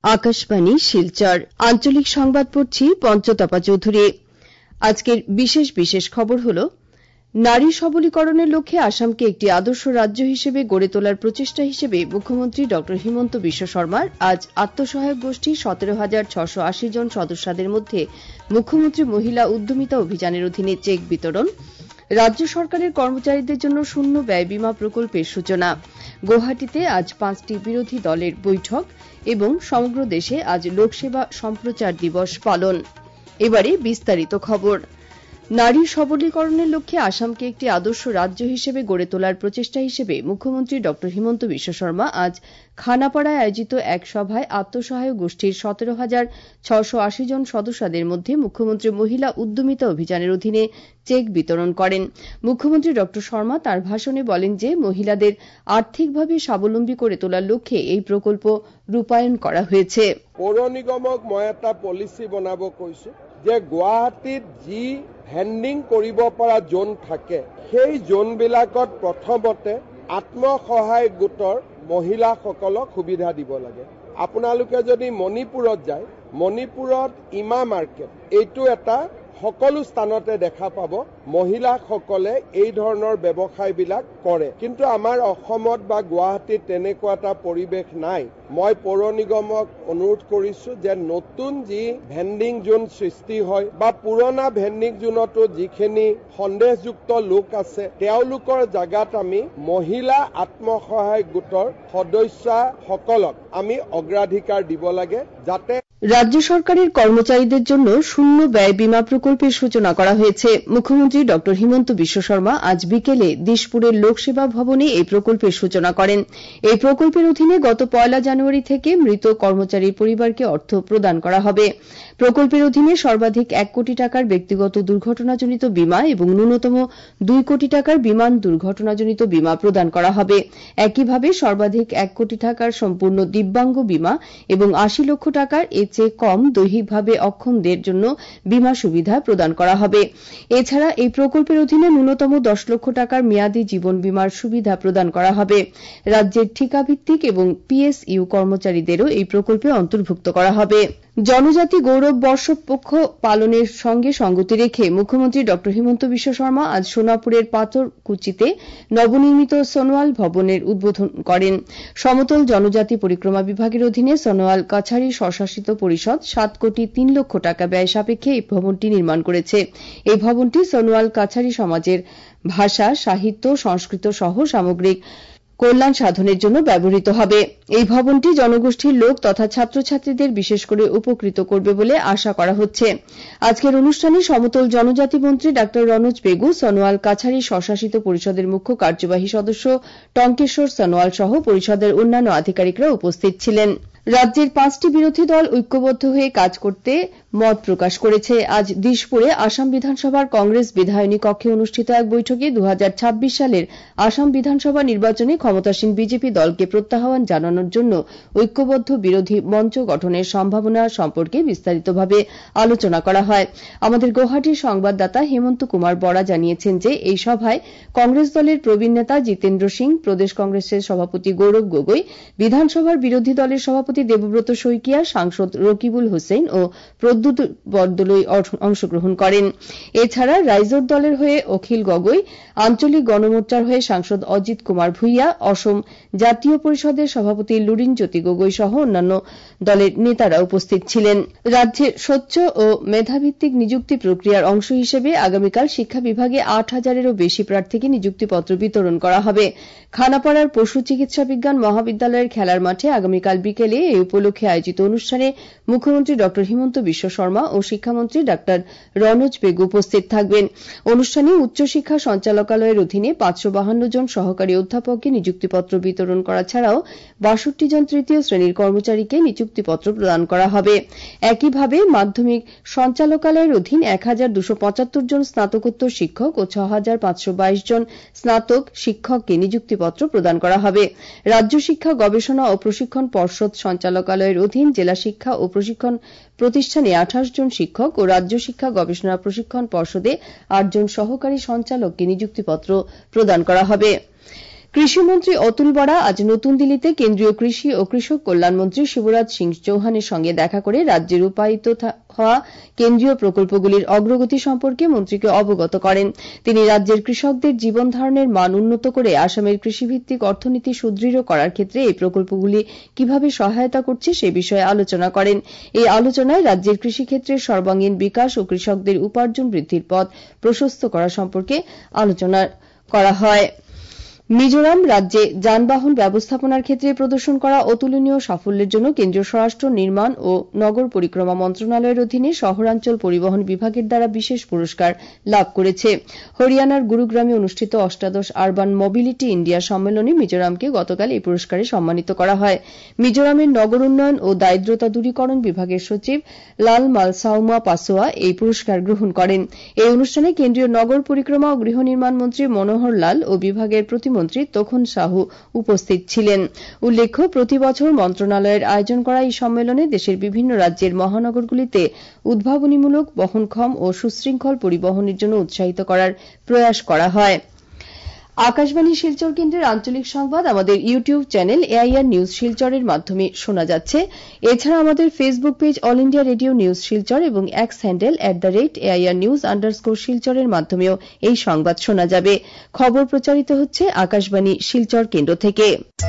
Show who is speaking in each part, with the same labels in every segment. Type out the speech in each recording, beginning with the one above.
Speaker 1: আকাশবাণী শিলচর আঞ্চলিক সংবাদ পড়ছি পঞ্চতপা চৌধুরী। আজকের বিশেষ খবর হল নারী সবলীকরণের লক্ষ্যে আসামকে একটি আদর্শ রাজ্য হিসেবে গড়ে তোলার প্রচেষ্টা হিসেবে মুখ্যমন্ত্রী ড হিমন্ত বিশ্ব শর্মার আজ আত্মসহায়ক গোষ্ঠীর 17,680 জন সদস্যদের মধ্যে মুখ্যমন্ত্রী মহিলা উদ্যমিতা অভিযানের অধীনে চেক বিতরণ, রাজ্য সরকারের কর্মচারীদের জন্য শূন্য ব্যয় বীমা প্রকল্পের সূচনা, গৌহাটিতে আজ 5টি বিরোধী দলের বৈঠক এবং সমগ্র দেশে আজ লোকসেবা সম্প্রচার দিবস পালন। এবারে বিস্তারিত খবর। নারী সবলীকরণের লক্ষ্যে আসামকে একটি আদর্শ রাজ্য হিসেবে গড়ে তোলার প্রচেষ্টা হিসেবে মুখ্যমন্ত্রী ড হিমন্ত বিশ্ব শর্মা আজ খানাপাড়ায় আয়োজিত এক সভায় আত্মসহায়ক গোষ্ঠীর 17,680 জন সদস্যদের মধ্যে মুখ্যমন্ত্রী মহিলা উদ্যমিতা অভিযানের অধীনে চেক বিতরণ করেন। মুখ্যমন্ত্রী ড শর্মা তাঁর ভাষণে বলেন যে মহিলাদের আর্থিকভাবে স্বাবলম্বী করে তোলার লক্ষ্যে এই প্রকল্প রূপায়ণ করা হয়েছে।
Speaker 2: পৌর নিগমক মই এটা পলিচি বনাব কৈছো যে গুৱাহাটীত যি হেণ্ডিং কৰিব পৰা জোন থাকে সেই জোনবিলাকত প্ৰথমতে আত্মসহায়ক গোটৰ মহিলাসকলক সুবিধা দিব লাগে। আপোনালোকে যদি মণিপুৰত যায়, মণিপুৰত ইমা মাৰ্কেট এইটো এটা সকলো স্থানতে দেখা পাব মহিলাসকলে এই ধৰণৰ ব্যৱসায়বিলাক কৰে, কিন্তু আমাৰ অসমত বা গুৱাহাটীত তেনেকুৱা এটা পৰিৱেশ নাই। মই পৌৰ নিগমক অনুৰোধ কৰিছো যে নতুন যি ভেণ্ডিং জোন সৃষ্টি হয় বা পুৰণা ভেণ্ডিং জোনতো যিখিনি সন্দেহযুক্ত লোক আছে তেওঁলোকৰ জাগাত আমি মহিলা আত্মসহায়ক গোটৰ সদস্যসকলক আমি অগ্ৰাধিকাৰ দিব লাগে, যাতে
Speaker 1: রাজ্য সরকারের কর্মচারীদের জন্য শূন্য ব্যয় বীমা প্রকল্পের সূচনা করা হয়েছে। মুখ্যমন্ত্রী ড হিমন্ত বিশ্ব শর্মা আজ বিকেলে দিশপুরের লোকসেবা ভবনে এই প্রকল্পের সূচনা করেন। এই প্রকল্পের অধীনে গত 1 জানুয়ারি থেকে মৃত কর্মচারীর পরিবারকে অর্থ প্রদান করা হবে। প্রকল্পের অধীনে সর্বাধিক 1 কোটি টাকার ব্যক্তিগত দুর্ঘটনাজনিত বীমা এবং ন্যূনতম 2 কোটি টাকার বিমান দুর্ঘটনাজনিত বীমা প্রদান করা হবে। একইভাবে সর্বাধিক 1 কোটি টাকার সম্পূর্ণ দিব্যাঙ্গ বীমা এবং 80 লক্ষ টাকার চেয়ে কম দৈহিকভাবে অক্ষমদের জন্য বীমা সুবিধা প্রদান করা হবে। এছাড়া এই প্রকল্পের অধীনে ন্যূনতম 10 লক্ষ টাকার মেয়াদী জীবন বীমার সুবিধা প্রদান করা হবে। রাজ্যের ঠিকাভিত্তিক এবং পিএসইউ কর্মচারীদেরও এই প্রকল্পে অন্তর্ভুক্ত করা হবে। জনজাতি গৌরব বর্ষ পক্ষ পালনের সঙ্গে সঙ্গতি রেখে মুখ্যমন্ত্রী ড হিমন্ত বিশ্ব শর্মা আজ সোনাপুরের পাথরকুচিতে নবনির্মিত সোনোয়াল ভবনের উদ্বোধন করেন। সমতল জনজাতি পরিক্রমা বিভাগের অধীনে সোনোয়াল কাছাড়ি স্বশাসিত পরিষদ 7 কোটি 3 লক্ষ টাকা ব্যয় সাপেক্ষে এই ভবনটি নির্মাণ করেছে। এই ভবনটি সোনোয়াল কাছাড়ি সমাজের ভাষা, সাহিত্য, সংস্কৃত সহ সামগ্রিক কল্যাণ সাধনের জন্য ব্যবহৃত হবে। এই ভবনটি জনগোষ্ঠীর লোক তথা ছাত্রছাত্রীদের বিশেষ করে উপকৃত করবে বলে আশা করা হচ্ছে। আজকের অনুষ্ঠানে সমতল জনজাতি মন্ত্রী ডা রনোজ পেগু, সোনোয়াল কাছাড়ি স্বশাসিত পরিষদের মুখ্য কার্যবাহী সদস্য টঙ্কেশ্বর সোনোয়াল সহ পরিষদের অন্যান্য আধিকারিকরা উপস্থিত ছিলেন। রাজ্যের 5টি বিরোধী দল ঐক্যবদ্ধ হয়ে কাজ করতে মত প্রকাশ করেছে। আজ দিশপুরে আসাম বিধানসভার কংগ্রেস বিধায়নী কক্ষে অনুষ্ঠিত এক বৈঠকে 2026 সালের আসাম বিধানসভা নির্বাচনে ক্ষমতাসীন বিজেপি দলকে প্রত্যাহ্বান জানানোর জন্য ঐক্যবদ্ধ বিরোধী মঞ্চ গঠনের সম্ভাবনা সম্পর্কে বিস্তারিতভাবে আলোচনা করা হয়। আমাদের গৌহাটির সংবাদদাতা হেমন্ত কুমার বরা জানিয়েছেন যে এই সভায় কংগ্রেস দলের প্রবীণ নেতা জিতেন্দ্র সিং, প্রদেশ কংগ্রেসের সভাপতি গৌরব গগৈ, বিধানসভার বিরোধী দলের সভাপতি দেবব্রত শইকিয়া, সাংসদ রকিবুল হোসেন ও প্রদ্যুৎ বরদলৈ অংশগ্রহণ করেন। এছাড়া রাইজোর দলের হয়ে অখিল গগৈ, আঞ্চলিক গণমোর্চার হয়ে সাংসদ অজিত কুমার ভুইয়া, অসম জাতীয় পরিষদের সভাপতি লুরিন জ্যোতি গগৈ সহ অন্যান্য দলের নেতারা উপস্থিত ছিলেন। রাজ্যে স্বচ্ছ ও মেধাভিত্তিক নিযুক্তি প্রক্রিয়ার অংশ হিসেবে আগামীকাল শিক্ষা বিভাগে 8,000-এরও বেশি প্রার্থীকে নিযুক্তিপত্র বিতরণ করা হবে। খানাপাড়ার পশু চিকিৎসা বিজ্ঞান মহাবিদ্যালয়ের খেলার মাঠে আগামীকাল বিকেলে এই উপলক্ষে আয়োজিত অনুষ্ঠানে মুখ্যমন্ত্রী ড হিমন্ত বিশ্ব শর্মা ও শিক্ষামন্ত্রী ডা রনোজ পেগু উপস্থিত থাকবেন। অনুষ্ঠানে উচ্চশিক্ষা সঞ্চালকালয়ের অধীনে 552 জন সহকারী অধ্যাপককে নিযুক্তিপত্র বিতরণ করা ছাড়াও 62 জন তৃতীয় শ্রেণীর কর্মচারীকে নিযুক্তিপত্র প্রদান করা হবে। একইভাবে মাধ্যমিক সঞ্চালকালয়ের অধীন 1275 জন স্নাতকোত্তর শিক্ষক ও 6522 জন স্নাতক শিক্ষককে নিযুক্তিপত্র প্রদান করা হবে। রাজ্য শিক্ষা গবেষণা ও প্রশিক্ষণ পর্ষদ সঞ্চালকালয়ের অধীন জেলা শিক্ষা ও প্রশিক্ষণ প্রতিষ্ঠানে 28 জন শিক্ষক ও রাজ্য শিক্ষা গবেষণা প্রশিক্ষণ পর্ষদে 8 জন সহকারী সঞ্চালককে নিযুক্তিপত্র প্রদান করা হবে। কৃষিমন্ত্রী অতুল বরা আজ নতুন দিল্লিতে কেন্দ্রীয় কৃষি ও কৃষক কল্যাণ মন্ত্রী শিবরাজ সিং চৌহানের সঙ্গে দেখা করে রাজ্যে রূপায়িত হওয়া কেন্দ্রীয় প্রকল্পগুলির অগ্রগতি সম্পর্কে মন্ত্রীকে অবগত করেন। তিনি রাজ্যের কৃষকদের জীবন ধারণের মান উন্নত করে আসামের কৃষিভিত্তিক অর্থনীতি সুদৃঢ় করার ক্ষেত্রে এই প্রকল্পগুলি কিভাবে সহায়তা করছে সে বিষয়ে আলোচনা করেন। এই আলোচনায় রাজ্যের কৃষিক্ষেত্রের সর্বাঙ্গীন বিকাশ ও কৃষকদের উপার্জন বৃদ্ধির পথ প্রশস্ত করা সম্পর্কে আলোচনা করা হয়। মিজোরাম রাজ্যে যানবাহন ব্যবস্থাপনার ক্ষেত্রে প্রদর্শন করা অতুলনীয় সাফল্যের জন্য কেন্দ্রীয় স্বরাষ্ট্র, নির্মাণ ও নগর পরিক্রমা মন্ত্রণালয়ের অধীনে শহরাঞ্চল পরিবহন বিভাগের দ্বারা বিশেষ পুরস্কার লাভ করেছে। হরিয়ানার গুরুগ্রামে অনুষ্ঠিত অষ্টাদশ আরবান মোবিলিটি ইন্ডিয়া সম্মেলনে মিজোরামকে গতকাল এই পুরস্কারে সম্মানিত করা হয়। মিজোরামের নগর উন্নয়ন ও দারিদ্রতা দূরীকরণ বিভাগের সচিব লাল মালসাউমা পাসোয়া এই পুরস্কার গ্রহণ করেন। এই অনুষ্ঠানে কেন্দ্রীয় নগর পরিক্রমা ও গৃহ নির্মাণ মন্ত্রী মনোহর লাল ও বিভাগের প্রতিমন্ত্রী তখন সাহু উপস্থিত ছিলেন। উল্লেখ্য, প্রতি বছর মন্ত্রণালয়ের আয়োজন করা এই সম্মেলনে দেশের বিভিন্ন রাজ্যের মহানগরগুলিতে উদ্ভাবনীমূলক, বহনক্ষম ও সুশৃঙ্খল পরিবহনের জন্য উৎসাহিত করার প্রয়াস করা হয়। আকাশবাণী শিলচর কেন্দ্রের আঞ্চলিক সংবাদ আমাদের ইউটিউব চ্যানেল এআইআর নিউজ শিলচরের মাধ্যমে শোনা যাচ্ছে। এছাড়া আমাদের Facebook page all India radio news Silchar এবং এক্স হ্যান্ডেল @AIRnews_শিলচরের মাধ্যমেও এই সংবাদ শোনা যাবে। খবর প্রচারিত হচ্ছে আকাশবাণী শিলচর কেন্দ্র থেকে।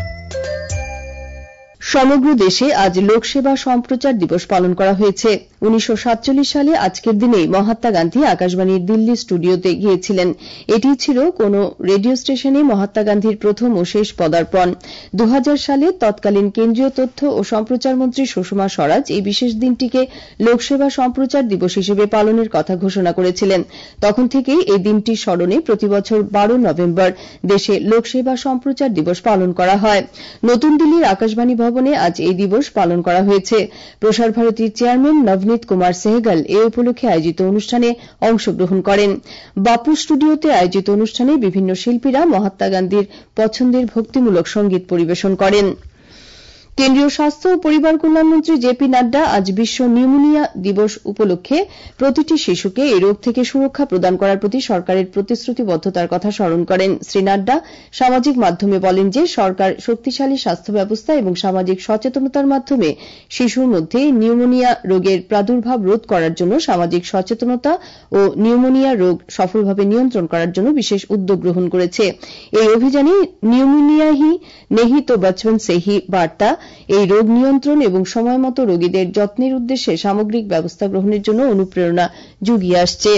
Speaker 1: সমগ্র দেশে আজ লোকসেবা সম্প্রচার দিবস পালন করা হয়েছে। 1947 সালে আজকের দিনেই মহাত্মা গান্ধী আকাশবাণীর দিল্লি স্টুডিওতে গিয়েছিলেন। এটি ছিল কোন রেডিও স্টেশনে মহাত্মা গান্ধীর প্রথম ও শেষ পদার্পণ। 2000 সালে তৎকালীন কেন্দ্রীয় তথ্য ও সম্প্রচার মন্ত্রী সুষমা স্বরাজ এই বিশেষ দিনটিকে লোকসেবা সম্প্রচার দিবস হিসেবে পালনের কথা ঘোষণা করেছিলেন। তখন থেকেই এই দিনটির স্মরণে প্রতিবছর 12 নভেম্বর দেশে লোকসেবা সম্প্রচার দিবস পালন করা হয়। নতুন দিল্লির আকাশবাণী ভবনে আজ এই দিবস পালন করা হয়েছে। প্রসার ভারতীর চেয়ারম্যান নবনীত কুমার সেহগল এই উপলক্ষে আয়োজিত অনুষ্ঠানে অংশগ্রহণ করেন। বাপু স্টুডিওতে আয়োজিত অনুষ্ঠানে বিভিন্ন শিল্পীরা মহাত্মা গান্ধীর পছন্দের ভক্তিমূলক সঙ্গীত পরিবেশন করেন। কেন্দ্রীয় স্বাস্থ্য ও পরিবার কল্যাণমন্ত্রী জেপি নাড্ডা আজ বিশ্ব নিউমোনিয়া দিবস উপলক্ষে প্রতিটি শিশুকে এই রোগ থেকে সুরক্ষা প্রদান করার প্রতি সরকারের প্রতিশ্রুতিবদ্ধতার কথা স্মরণ করেন। শ্রী নাড্ডা সামাজিক মাধ্যমে বলেন যে সরকার শক্তিশালী স্বাস্থ্য ব্যবস্থা এবং সামাজিক সচেতনতার মাধ্যমে শিশুর মধ্যে নিউমোনিয়া রোগের প্রাদুর্ভাব রোধ করার জন্য সামাজিক সচেতনতা ও নিউমোনিয়া রোগ সফলভাবে নিয়ন্ত্রণ করার জন্য বিশেষ উদ্যোগ গ্রহণ করেছে। এই অভিযানে নিউমোনিয়া হি নেহি তো বচপন সে হি বার্তা এই রোগ নিয়ন্ত্রণ এবং সময়মতো রোগীদের যত্নের উদ্দেশ্যে সামগ্রিক ব্যবস্থা গ্রহণের জন্য অনুপ্রেরণা জুগিয়ে আসছে।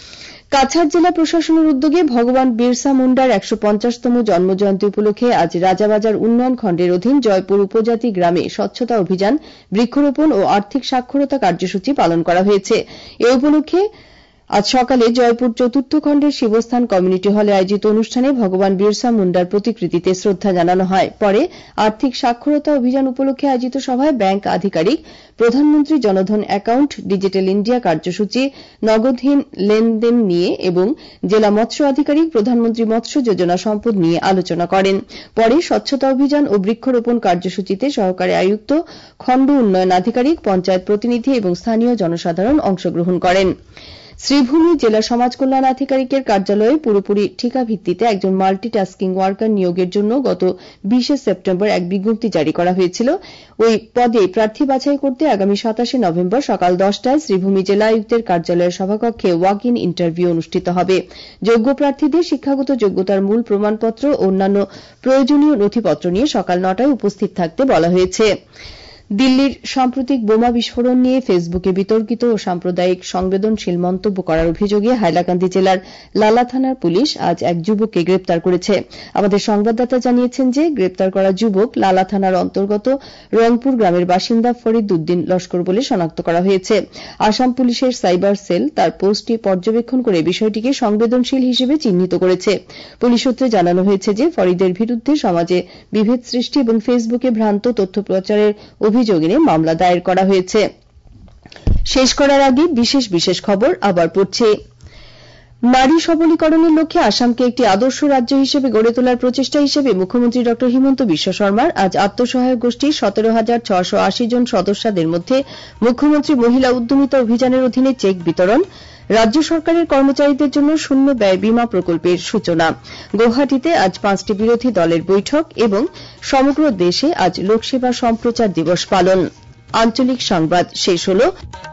Speaker 1: কাছাড় জেলা প্রশাসনের উদ্যোগে ভগবান বিরসা মুন্ডার 150তম জন্মজয়ন্তী উপলক্ষে আজ রাজাবাজার উন্নয়ন খণ্ডের অধীন জয়পুর উপজাতি গ্রামে স্বচ্ছতা অভিযান, বৃক্ষরোপণ ও আর্থিক সাক্ষরতা কার্যসূচি পালন করা হয়েছে। এ উপলক্ষে আজ সকালে জয়পুর চতুর্থ খণ্ডের শিবস্থান কমিউনিটি হলে আয়োজিত অনুষ্ঠানে ভগবান বিরসা মুন্ডার প্রতিকৃতিতে শ্রদ্ধা জানানো হয়। পরে আর্থিক সাক্ষরতা অভিযান উপলক্ষে আয়োজিত সভায় ব্যাংক আধিকারিক, প্রধানমন্ত্রী জনধন অ্যাকাউন্ট, ডিজিটাল ইন্ডিয়া কার্যসূচি, নগদহীন লেনদেন নিয়ে এবং জেলা মৎস্য আধিকারিক প্রধানমন্ত্রী মৎস্য যোজনা সম্পদ নিয়ে আলোচনা করেন। পরে স্বচ্ছতা অভিযান ও বৃক্ষরোপণ কার্যসূচিতে সহকারী আয়ুক্ত, খণ্ড উন্নয়ন আধিকারিক, পঞ্চায়েত প্রতিনিধি এবং স্থানীয় জনসাধারণ অংশগ্রহণ করেন। শ্রীভূমি জেলা সমাজ কল্যাণ আধিকারিকের কার্যালয়ে পুরোপুরি ঠিকা ভিত্তিতে একজন মাল্টিটাস্কিং ওয়ার্কার নিয়োগের জন্য গত 20 সেপ্টেম্বর এক বিজ্ঞপ্তি জারি করা হয়েছিল। ওই পদে প্রার্থী বাছাই করতে আগামী 27 নভেম্বর সকাল 10টায় শ্রীভূমি জেলা আয়ুক্তের কার্যালয়ের সভাকক্ষে ওয়াক ইন ইন্টারভিউ অনুষ্ঠিত হবে। যোগ্য প্রার্থীদের শিক্ষাগত যোগ্যতার মূল প্রমাণপত্র ও অন্যান্য প্রয়োজনীয় নথিপত্র নিয়ে সকাল 9টায় উপস্থিত থাকতে বলা হয়েছে। দিল্লির সাম্প্রতিক বোমা বিস্ফোরণ নিয়ে ফেসবুকে বিতর্কিত ও সাম্প্রদায়িক সংবেদনশীল মন্তব্য করার অভিযোগে হাইলাকান্দি জেলার লালা থানার পুলিশ আজ এক যুবককে গ্রেপ্তার করেছে। আমাদের সংবাদদাতা জানিয়েছেন যে গ্রেপ্তার করা যুবক লালা থানার অন্তর্গত রংপুর গ্রামের বাসিন্দা ফরিদ উদ্দিন লস্কর বলে শনাক্ত করা হয়েছে। আসাম পুলিশের সাইবার সেল তার পোস্টটি পর্যবেক্ষণ করে বিষয়টিকে সংবেদনশীল হিসেবে চিহ্নিত করেছে। পুলিশ সূত্রে জানানো হয়েছে যে ফরিদের বিরুদ্ধে সমাজে বিভেদ সৃষ্টি এবং ফেসবুকে ভ্রান্ত তথ্য প্রচারের অভিযোগ এনে মামলা দায়ের করা হয়েছে। শেষ করার আগে বিশেষ খবর আবার পড়ছি। নারী সবলীকরণের লক্ষ্যে আসামকে একটি আদর্শ রাজ্য হিসেবে গড়ে তোলার প্রচেষ্টা হিসেবে মুখ্যমন্ত্রী ড হিমন্ত বিশ্ব শর্মার আজ আত্মসহায়ক গোষ্ঠীর 17,680 জন সদস্যদের মধ্যে মুখ্যমন্ত্রী মহিলা উদ্যমিতা অভিযানের অধীনে চেক বিতরণ, রাজ্য সরকারের কর্মচারীদের জন্য শূন্য ব্যয় বীমা প্রকল্পের সূচনা। গৌহাটিতে আজ 5টি বিরোধী দলের বৈঠক এবং সমগ্র দেশে আজ লোকসেবা সম্প্রচার দিবস পালন। আঞ্চলিক সংবাদ শেষ হল।